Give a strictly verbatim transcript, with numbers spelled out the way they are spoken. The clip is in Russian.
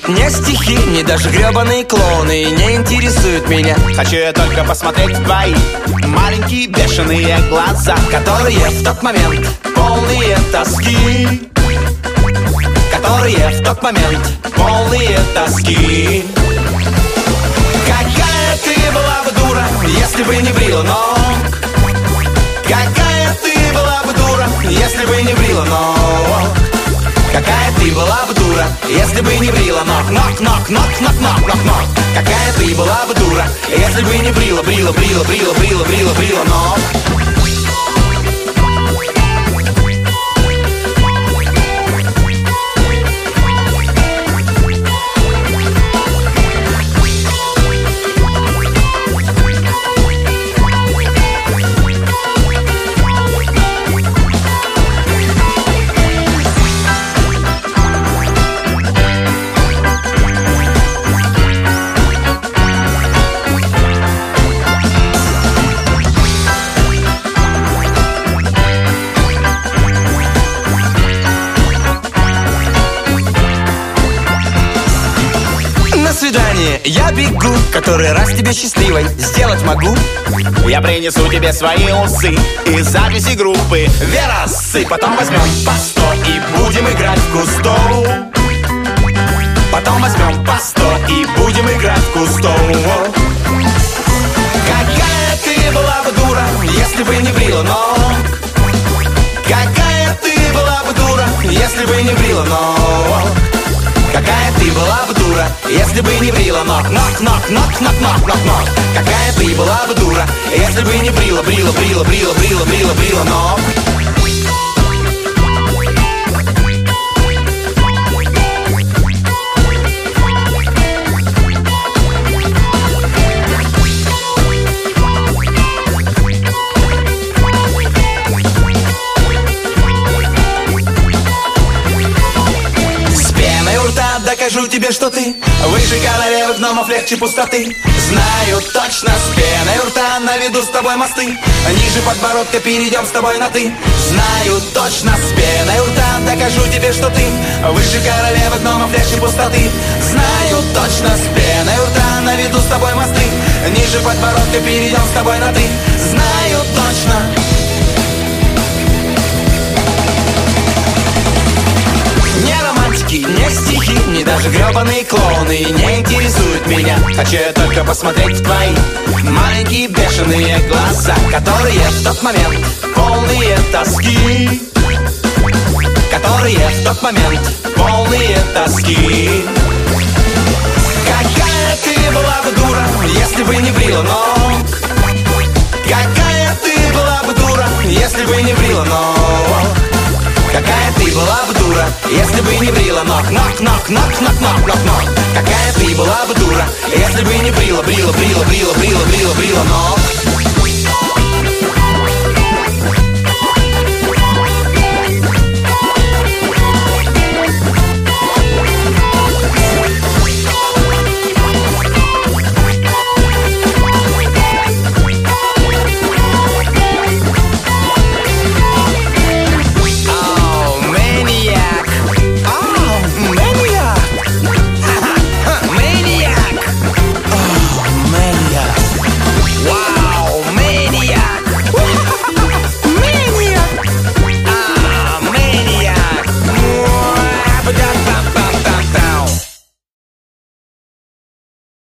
не стихи, ни даже гребаные клоуны не интересуют меня. Хочу я только посмотреть в твои маленькие бешеные глаза, которые в тот момент полные тоски, которые в тот момент полные тоски. Какая ты была бы дура, если бы не брила ног. Какая ты была бы дура, если бы не брила ног. Какая ты была бы дура, если бы не брила ног. Ног, ног, ног, ног, ног, ног, ног. Какая ты была бы дура, если бы не брила, брила, брила, брила, брила, брила, брила ног. Я бегу, который раз тебе счастливой сделать могу. Я принесу тебе свои усы и записи группы Верасы. Потом возьмем по сто и будем играть в кусто. Потом возьмем по сто и будем играть в кусто. Какая ты была бы дура, если бы не брила ног. Какая ты была бы дура, если бы не брила ног. Какая ты была бы дура, если бы не брила ног. Ног, ног, ног, ног, ног, ног, ног. Какая ты была бы дура, если бы не брила, брила, брила, брила, брила, брила, брила ног. Докажу тебе, что ты выше королевы гномов, легче пустоты. Знаю точно, с пеной у рта наведу с тобой мосты. Ниже подбородка перейдем с тобой на ты. Знаю точно, с пеной у рта докажу тебе, что ты выше королевы гномов, легче пустоты. Знаю точно, с пеной у рта наведу с тобой мосты. Ниже подбородка перейдем с тобой на ты. Знаю точно. Не романтики, не стихи, ни даже гребаные клоуны не интересуют меня. Хочу я только посмотреть в твои маленькие бешеные глаза, которые в тот момент полные тоски, которые в тот момент полные тоски. Какая ты была бы дура, если бы не брила ног. Какая ты была бы дура, если бы не брила ног. Какая ты была бы дура, если бы не брила ног. Ног, ног, ног, ног, ног, ног, ног. Какая ты была бы дура, если бы не брила, брила, брила, брила, брила, брила, брила ног.